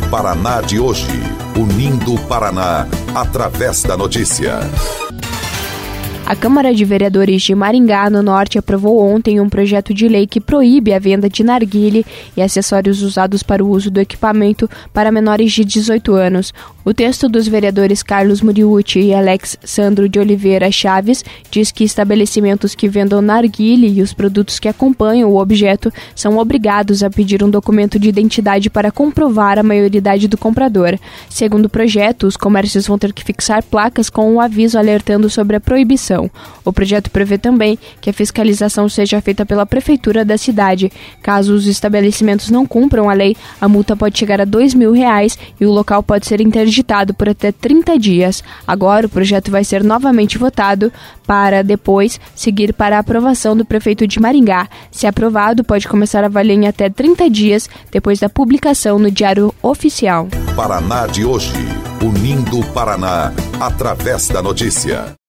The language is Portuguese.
Paraná de hoje, unindo o Paraná através da notícia. A Câmara de Vereadores de Maringá, no Norte, aprovou ontem um projeto de lei que proíbe a venda de narguilé e acessórios usados para o uso do equipamento para menores de 18 anos. O texto dos vereadores Carlos Muriuti e Alex Sandro de Oliveira Chaves diz que estabelecimentos que vendam narguilé e os produtos que acompanham o objeto são obrigados a pedir um documento de identidade para comprovar a maioridade do comprador. Segundo o projeto, os comércios vão ter que fixar placas com um aviso alertando sobre a proibição. O projeto prevê também que a fiscalização seja feita pela prefeitura da cidade. Caso os estabelecimentos não cumpram a lei, a multa pode chegar a R$2.000 e o local pode ser interditado por até 30 dias. Agora o projeto vai ser novamente votado para depois seguir para a aprovação do prefeito de Maringá. Se aprovado, pode começar a valer em até 30 dias depois da publicação no Diário Oficial. Paraná de hoje, unindo o Paraná através da notícia.